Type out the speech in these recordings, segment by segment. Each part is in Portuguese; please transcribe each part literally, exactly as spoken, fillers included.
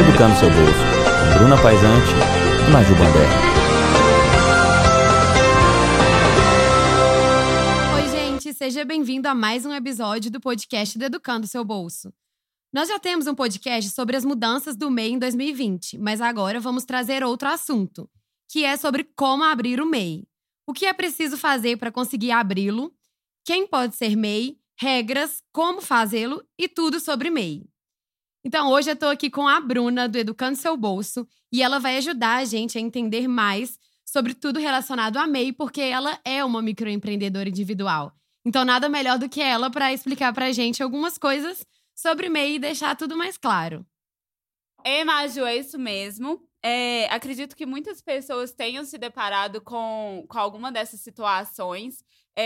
Educando Seu Bolso, com Bruna Paisante e Maju Bandeira. Oi, gente, seja bem-vindo a mais um episódio do podcast do Educando Seu Bolso. Nós já temos um podcast sobre as mudanças do M E I em dois mil e vinte, mas agora vamos trazer outro assunto, que é sobre como abrir o M E I. O que é preciso fazer para conseguir abri-lo, quem pode ser M E I, regras, como fazê-lo e tudo sobre M E I. Então, hoje eu estou aqui com a Bruna, do Educando Seu Bolso, e ela vai ajudar a gente a entender mais sobre tudo relacionado a M E I, porque ela é uma microempreendedora individual. Então, nada melhor do que ela para explicar para a gente algumas coisas sobre M E I e deixar tudo mais claro. Ei, Maju, é isso mesmo. É, acredito que muitas pessoas tenham se deparado com, com alguma dessas situações.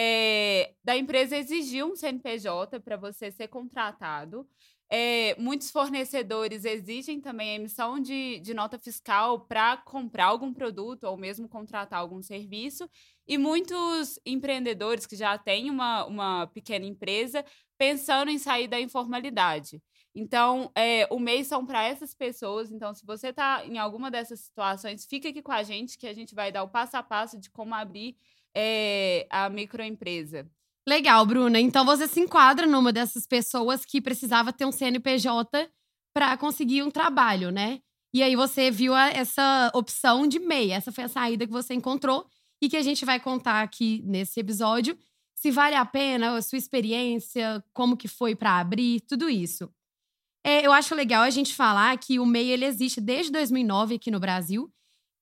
É, da empresa exigir um C N P J para você ser contratado. É, muitos fornecedores exigem também a emissão de, de nota fiscal para comprar algum produto ou mesmo contratar algum serviço. E muitos empreendedores que já têm uma, uma pequena empresa pensando em sair da informalidade. Então, é, o M E I são para essas pessoas. Então, se você está em alguma dessas situações, fica aqui com a gente que a gente vai dar o passo a passo de como abrir é, a microempresa. Legal, Bruna. Então, você se enquadra numa dessas pessoas que precisava ter um C N P J para conseguir um trabalho, né? E aí você viu a, essa opção de M E I. Essa foi a saída que você encontrou e que a gente vai contar aqui nesse episódio. Se vale a pena, a sua experiência, como que foi para abrir, tudo isso. É, eu acho legal a gente falar que o M E I ele existe desde dois mil e nove aqui no Brasil.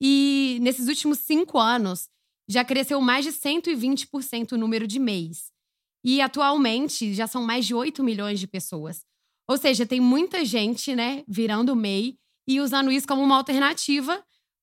E nesses últimos cinco anos, já cresceu mais de cento e vinte por cento o número de M E Is. E atualmente já são mais de oito milhões de pessoas. Ou seja, tem muita gente, né, virando M E I e usando isso como uma alternativa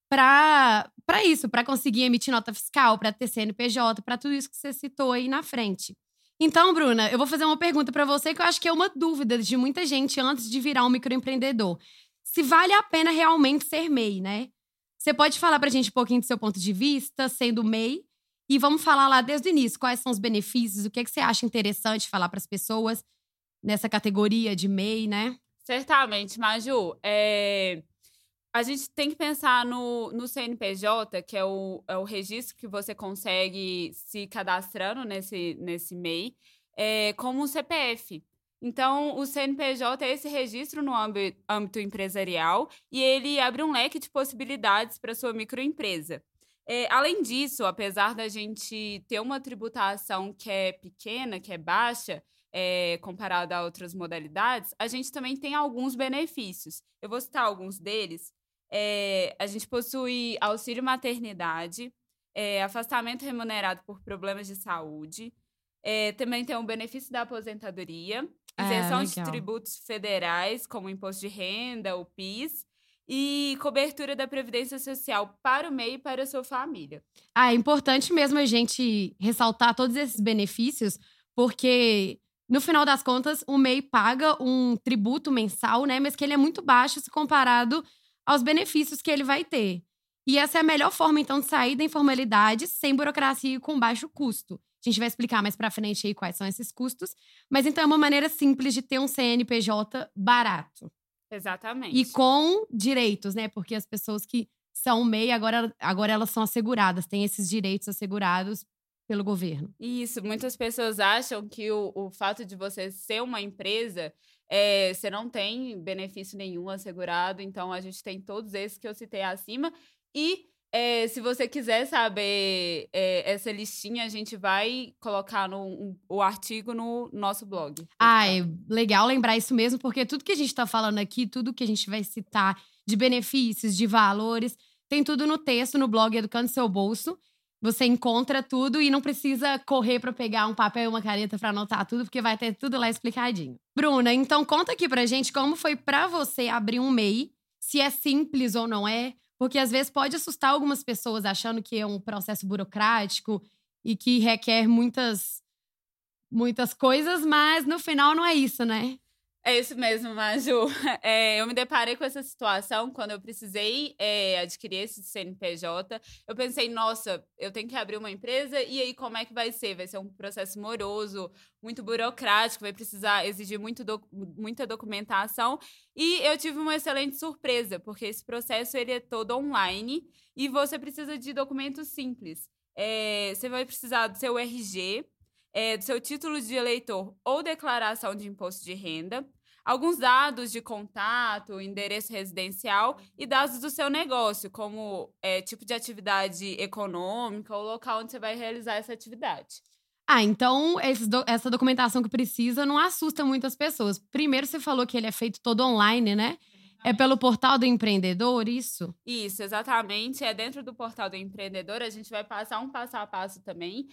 para para isso, para conseguir emitir nota fiscal, para ter C N P J, para tudo isso que você citou aí na frente. Então, Bruna, eu vou fazer uma pergunta para você que eu acho que é uma dúvida de muita gente antes de virar um microempreendedor. Se vale a pena realmente ser M E I, né? Você pode falar pra gente um pouquinho do seu ponto de vista, sendo M E I, e vamos falar lá desde o início, quais são os benefícios, o que, é que você acha interessante falar para as pessoas nessa categoria de M E I, né? Certamente, Maju. É... A gente tem que pensar no, no C N P J, que é o, é o registro que você consegue se cadastrando nesse, nesse M E I, é, como um C P F. Então, o C N P J é esse registro no âmbito, âmbito empresarial e ele abre um leque de possibilidades para a sua microempresa. É, além disso, apesar da gente ter uma tributação que é pequena, que é baixa, é, comparada a outras modalidades, a gente também tem alguns benefícios. Eu vou citar alguns deles. É, a gente possui auxílio maternidade, é, afastamento remunerado por problemas de saúde, é, também tem o benefício da aposentadoria, isenção Ah, de tributos federais, como o imposto de renda, o PIS, e cobertura da Previdência Social para o M E I e para a sua família. Ah, é importante mesmo a gente ressaltar todos esses benefícios, porque no final das contas o M E I paga um tributo mensal, né? Mas que ele é muito baixo se comparado aos benefícios que ele vai ter. E essa é a melhor forma, então, de sair da informalidade sem burocracia e com baixo custo. A gente vai explicar mais pra frente aí quais são esses custos. Mas, então, é uma maneira simples de ter um C N P J barato. Exatamente. E com direitos, né? Porque as pessoas que são M E I, agora, agora elas são asseguradas. Têm esses direitos assegurados pelo governo. Isso. Muitas pessoas acham que o, o fato de você ser uma empresa, é, você não tem benefício nenhum assegurado. Então, a gente tem todos esses que eu citei acima. E é, se você quiser saber é, essa listinha, a gente vai colocar no, um, o artigo no nosso blog. Ah, é legal lembrar isso mesmo, porque tudo que a gente tá falando aqui, tudo que a gente vai citar de benefícios, de valores, tem tudo no texto, no blog Educando Seu Bolso. Você encontra tudo e não precisa correr para pegar um papel e uma caneta para anotar tudo, porque vai ter tudo lá explicadinho. Bruna, então conta aqui pra gente como foi para você abrir um M E I, se é simples ou não é, porque às vezes pode assustar algumas pessoas achando que é um processo burocrático e que requer muitas, muitas coisas, mas no final não é isso, né? É isso mesmo, Maju. É, eu me deparei com essa situação quando eu precisei é, adquirir esse C N P J. Eu pensei, nossa, eu tenho que abrir uma empresa e aí como é que vai ser? Vai ser um processo moroso, muito burocrático, vai precisar exigir muito doc- muita documentação. E eu tive uma excelente surpresa, porque esse processo ele é todo online e você precisa de documentos simples. É, você vai precisar do seu R G, é, do seu título de eleitor ou declaração de imposto de renda, alguns dados de contato, endereço residencial e dados do seu negócio, como é, tipo de atividade econômica ou local onde você vai realizar essa atividade. Ah, então esses do- essa documentação que precisa não assusta muitas pessoas. Primeiro, você falou que ele é feito todo online, né? É pelo portal do empreendedor, isso? Isso, exatamente. É dentro do portal do empreendedor. A gente vai passar um passo a passo também.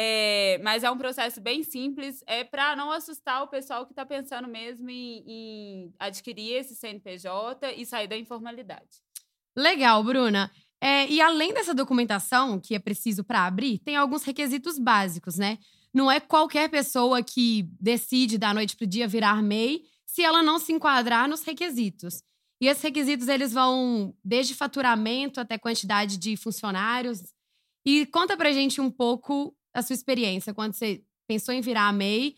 É, mas é um processo bem simples. É para não assustar o pessoal que está pensando mesmo em, em adquirir esse C N P J e sair da informalidade. Legal, Bruna. É, e além dessa documentação que é preciso para abrir, tem alguns requisitos básicos, né? Não é qualquer pessoa que decide da noite pro dia virar M E I se ela não se enquadrar nos requisitos. E esses requisitos eles vão desde faturamento até quantidade de funcionários. E conta pra gente um pouco a sua experiência quando você pensou em virar M E I,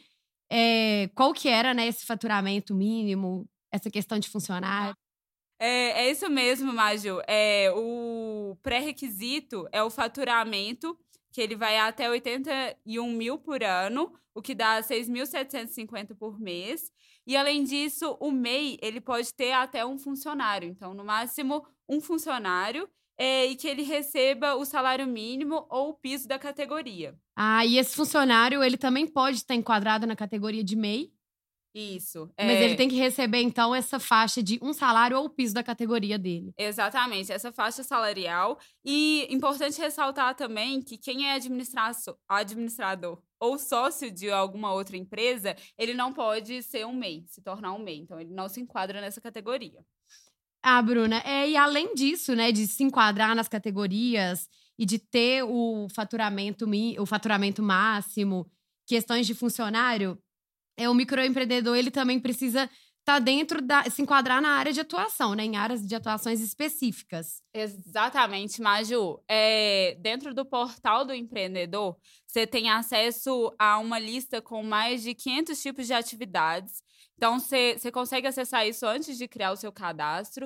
é, qual que era, né, esse faturamento mínimo, essa questão de funcionário. É, é isso mesmo, Maju. É, o pré-requisito é o faturamento, que ele vai até oitenta e um mil por ano, o que dá seis mil setecentos e cinquenta por mês. E, além disso, o M E I ele pode ter até um funcionário. Então, no máximo, um funcionário é, e que ele receba o salário mínimo ou o piso da categoria. Ah, e esse funcionário, ele também pode estar enquadrado na categoria de M E I, Isso. mas é, ele tem que receber, então, essa faixa de um salário ou o piso da categoria dele. Exatamente, essa faixa salarial. E importante ressaltar também que quem é administraço- administrador ou sócio de alguma outra empresa, ele não pode ser um M E I, se tornar um M E I. Então, ele não se enquadra nessa categoria. Ah, Bruna, é, e além disso, né, de se enquadrar nas categorias e de ter o faturamento, mi- o faturamento máximo, questões de funcionário, é, o microempreendedor ele também precisa estar dentro da, se enquadrar na área de atuação, né, em áreas de atuações específicas. Exatamente, Maju. É, dentro do portal do empreendedor, você tem acesso a uma lista com mais de quinhentos tipos de atividades. Então, você, você consegue acessar isso antes de criar o seu cadastro.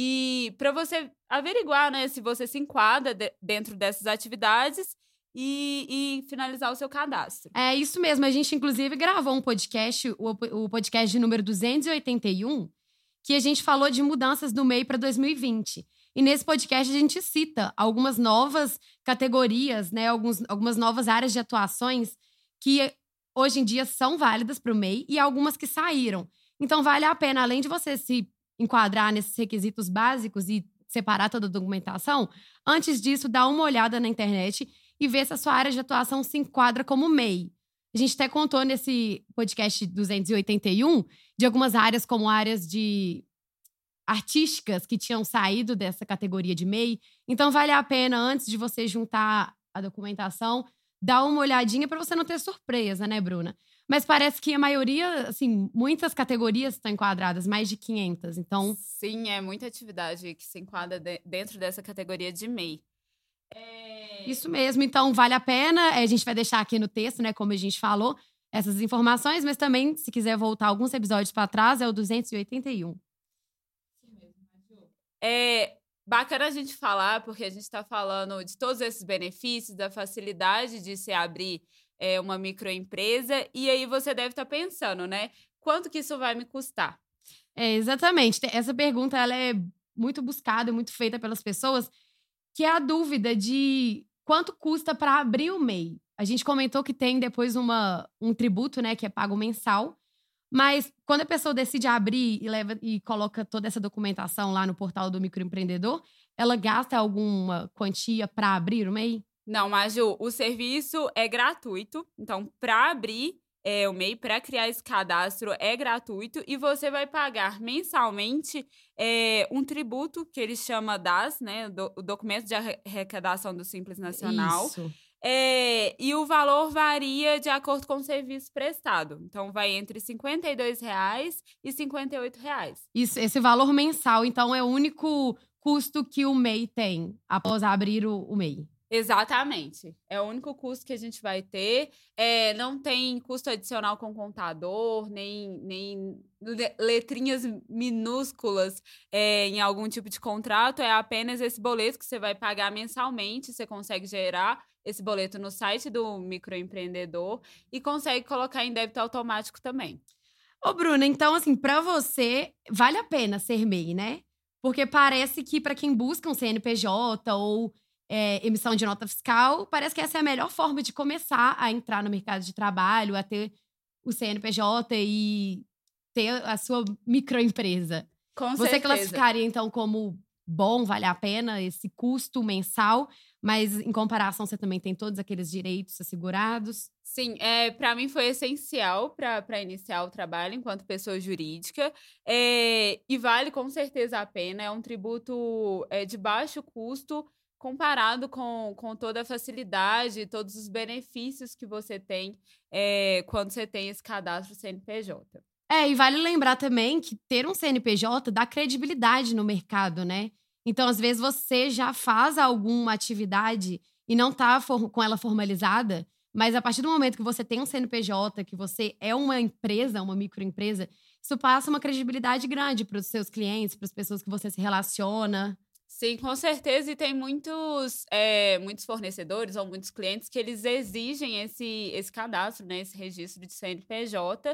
E para você averiguar, né, se você se enquadra de- dentro dessas atividades e, e finalizar o seu cadastro. É isso mesmo, a gente inclusive gravou um podcast, o, o podcast de número duzentos e oitenta e um, que a gente falou de mudanças do M E I para dois mil e vinte. E nesse podcast a gente cita algumas novas categorias, né, alguns, algumas novas áreas de atuações que hoje em dia são válidas para o M E I e algumas que saíram. Então vale a pena, além de você se enquadrar nesses requisitos básicos e separar toda a documentação, antes disso, dá uma olhada na internet e ver se a sua área de atuação se enquadra como M E I. A gente até contou nesse podcast duzentos e oitenta e um de algumas áreas como áreas de artísticas que tinham saído dessa categoria de M E I. Então vale a pena, antes de você juntar a documentação, dar uma olhadinha para você não ter surpresa, né, Bruna? Mas parece que a maioria, assim, muitas categorias estão enquadradas, mais de quinhentas. Então, Sim, é muita atividade que se enquadra de- dentro dessa categoria de M E I. É, isso mesmo. Então, vale a pena. É, a gente vai deixar aqui no texto, né, como a gente falou, essas informações. Mas também, se quiser voltar alguns episódios para trás, é o duzentos e oitenta e um. É bacana a gente falar, porque a gente está falando de todos esses benefícios, da facilidade de se abrir é, uma microempresa. E aí você deve estar pensando, né? Quanto que isso vai me custar? É, exatamente. Essa pergunta ela é muito buscada e muito feita pelas pessoas, que é a dúvida de quanto custa para abrir o M E I. A gente comentou que tem depois uma, um tributo, né, que é pago mensal. Mas quando a pessoa decide abrir e, leva, e coloca toda essa documentação lá no portal do microempreendedor, ela gasta alguma quantia para abrir o M E I? Não, Maju, o serviço é gratuito. Então, para abrir é, o M E I, para criar esse cadastro, é gratuito. E você vai pagar mensalmente é, um tributo que ele chama D A S, né? Do, o Documento de Arrecadação do Simples Nacional. Isso. É, e o valor varia de acordo com o serviço prestado. Então, vai entre cinquenta e dois reais e cinquenta e oito reais. Isso, esse valor mensal, então, é o único custo que o M E I tem após abrir o, o M E I. Exatamente. É o único custo que a gente vai ter. É, não tem custo adicional com contador, nem, nem letrinhas minúsculas é, em algum tipo de contrato. É apenas esse boleto que você vai pagar mensalmente. Você consegue gerar esse boleto no site do microempreendedor e consegue colocar em débito automático também. Ô, Bruna, então, assim, pra você, vale a pena ser M E I, né? Porque parece que pra quem busca um C N P J ou é, emissão de nota fiscal, parece que essa é a melhor forma de começar a entrar no mercado de trabalho, a ter o C N P J e ter a sua microempresa. Com Você certeza. classificaria, então, como bom, vale a pena esse custo mensal, mas em comparação você também tem todos aqueles direitos assegurados? Sim, é, para mim foi essencial para iniciar o trabalho enquanto pessoa jurídica. É, e vale com certeza a pena. É um tributo é, de baixo custo comparado com, com toda a facilidade, todos os benefícios que você tem é, quando você tem esse cadastro C N P J. É, e vale lembrar também que ter um C N P J dá credibilidade no mercado, né? Então, às vezes, você já faz alguma atividade e não tá com ela formalizada, mas a partir do momento que você tem um C N P J, que você é uma empresa, uma microempresa, isso passa uma credibilidade grande para os seus clientes, para as pessoas que você se relaciona. Sim, com certeza. E tem muitos, é, muitos fornecedores ou muitos clientes que eles exigem esse, esse cadastro, né, esse registro de C N P J,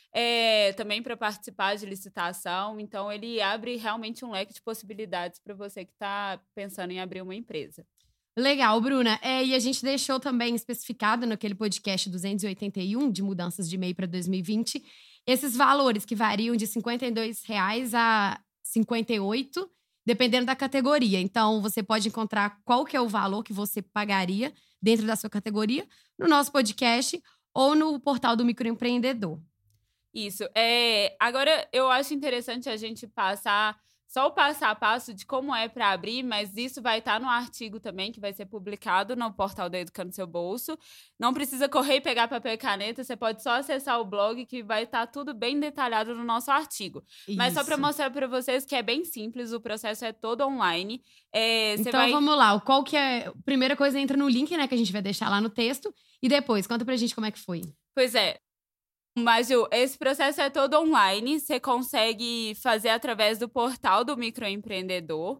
é, também para participar de licitação. Então, ele abre realmente um leque de possibilidades para você que está pensando em abrir uma empresa. Legal, Bruna. É, e a gente deixou também especificado naquele podcast duzentos e oitenta e um de mudanças de M E I para dois mil e vinte, esses valores que variam de cinquenta e dois reais a cinquenta e oito reais, dependendo da categoria. Então, você pode encontrar qual que é o valor que você pagaria dentro da sua categoria no nosso podcast ou no portal do microempreendedor. Isso. É, agora, eu acho interessante a gente passar só o passo a passo de como é para abrir, mas isso vai estar no artigo também, que vai ser publicado no portal da Educando Seu Bolso. Não precisa correr e pegar papel e caneta, você pode só acessar o blog, que vai estar tudo bem detalhado no nosso artigo. Isso. Mas só para mostrar para vocês que é bem simples, o processo é todo online. É, então vai... vamos lá, qual que é… Primeira coisa, entra no link, né, que a gente vai deixar lá no texto. E depois, conta pra gente como é que foi. Pois é. Mas, Ju, esse processo é todo online, você consegue fazer através do portal do microempreendedor.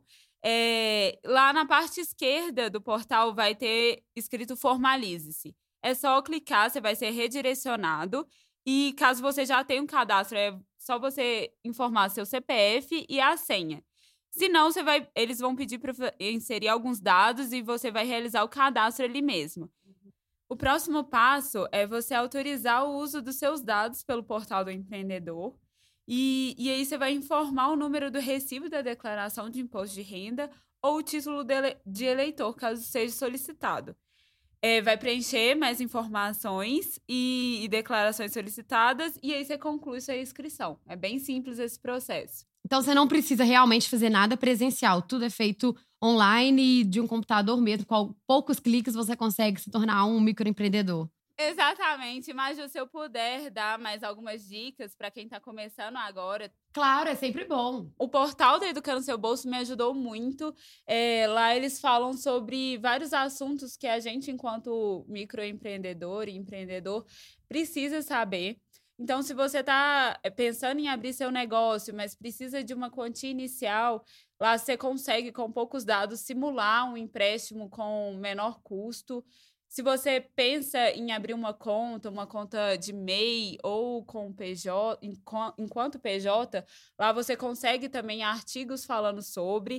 É, lá na parte esquerda do portal vai ter escrito formalize-se. É só clicar, você vai ser redirecionado. E caso você já tenha um cadastro, é só você informar seu C P F e a senha. Se não, você vai, eles vão pedir para inserir alguns dados e você vai realizar o cadastro ali mesmo. O próximo passo é você autorizar o uso dos seus dados pelo portal do empreendedor. E, e aí você vai informar o número do recibo da declaração de imposto de renda ou o título de, ele, de eleitor, caso seja solicitado. É, vai preencher mais informações e, e declarações solicitadas e aí você conclui sua inscrição. É bem simples esse processo. Então, você não precisa realmente fazer nada presencial. Tudo é feito online, de um computador mesmo. Com poucos cliques, você consegue se tornar um microempreendedor. Exatamente. Mas, se eu puder dar mais algumas dicas para quem está começando agora. Claro, é sempre bom. O portal da Educando Seu Bolso me ajudou muito. É, lá eles falam sobre vários assuntos que a gente, enquanto microempreendedor e empreendedor, precisa saber. Então, se você está pensando em abrir seu negócio, mas precisa de uma quantia inicial, lá você consegue, com poucos dados, simular um empréstimo com menor custo. Se você pensa em abrir uma conta, uma conta de M E I ou com P J, enquanto P J, lá você consegue também artigos falando sobre.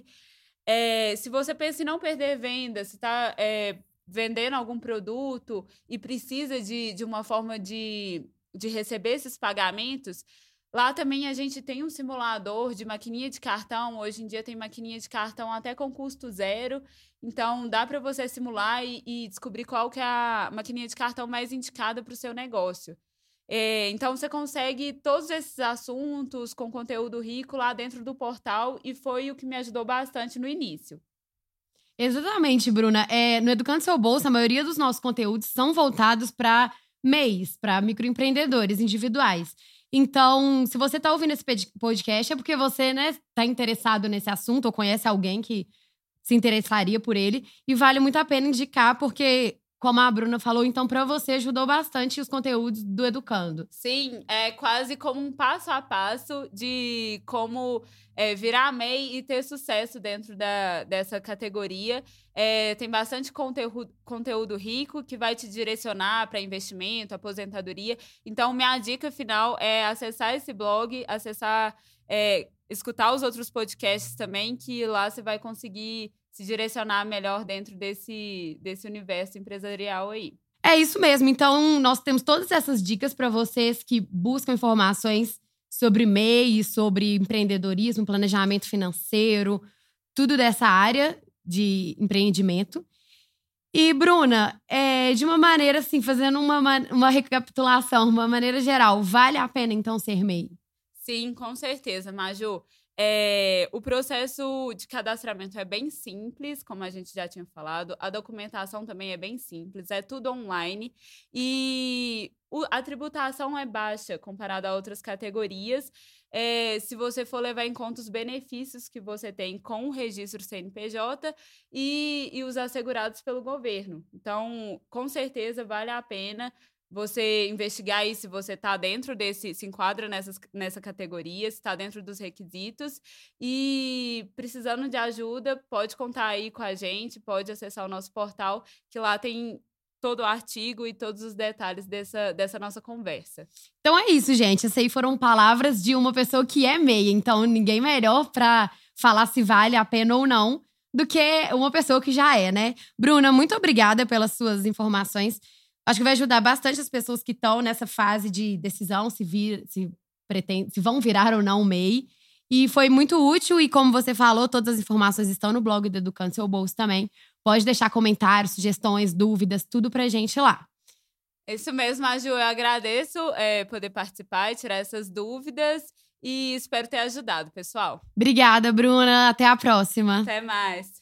É, se você pensa em não perder venda, se está é, vendendo algum produto e precisa de, de uma forma de... de receber esses pagamentos, lá também a gente tem um simulador de maquininha de cartão. Hoje em dia tem maquininha de cartão até com custo zero. Então, dá para você simular e, e descobrir qual que é a maquininha de cartão mais indicada para o seu negócio. É, então, você consegue todos esses assuntos com conteúdo rico lá dentro do portal e foi o que me ajudou bastante no início. Exatamente, Bruna. É, no Educando Seu Bolso, a maioria dos nossos conteúdos são voltados para M E Is, para microempreendedores individuais. Então, se você está ouvindo esse podcast, é porque você, né, tá interessado nesse assunto ou conhece alguém que se interessaria por ele. E vale muito a pena indicar, porque, como a Bruna falou, então, para você ajudou bastante os conteúdos do Educando. Sim, é quase como um passo a passo de como é, virar M E I e ter sucesso dentro da, dessa categoria. É, tem bastante conteúdo, conteúdo rico que vai te direcionar para investimento, aposentadoria. Então, minha dica final é acessar esse blog, acessar, é, escutar os outros podcasts também, que lá você vai conseguir se direcionar melhor dentro desse, desse universo empresarial aí. É isso mesmo. Então, nós temos todas essas dicas para vocês que buscam informações sobre M E I, sobre empreendedorismo, planejamento financeiro, tudo dessa área de empreendimento. E, Bruna, é, de uma maneira assim, fazendo uma, uma recapitulação, uma maneira geral, vale a pena, então, ser M E I? Sim, com certeza, Maju. É, o processo de cadastramento é bem simples, como a gente já tinha falado. A documentação também é bem simples, é tudo online. E o, a tributação é baixa comparada a outras categorias. É, se você for levar em conta os benefícios que você tem com o registro C N P J e, e os assegurados pelo governo. Então, com certeza, vale a pena você investigar aí se você está dentro desse, se enquadra nessas, nessa categoria, se está dentro dos requisitos. E precisando de ajuda, pode contar aí com a gente, pode acessar o nosso portal, que lá tem todo o artigo e todos os detalhes dessa, dessa nossa conversa. Então é isso, gente. Essas aí foram palavras de uma pessoa que é M E I. Então, ninguém melhor para falar se vale a pena ou não do que uma pessoa que já é, né? Bruna, muito obrigada pelas suas informações. Acho que vai ajudar bastante as pessoas que estão nessa fase de decisão, se, vir, se, pretende, se vão virar ou não M E I. E foi muito útil e, como você falou, todas as informações estão no blog do Educando Seu Bolso também. Pode deixar comentários, sugestões, dúvidas, tudo pra gente lá. Isso mesmo, Maju. Eu agradeço é, poder participar e tirar essas dúvidas. E espero ter ajudado, pessoal. Obrigada, Bruna. Até a próxima. Até mais.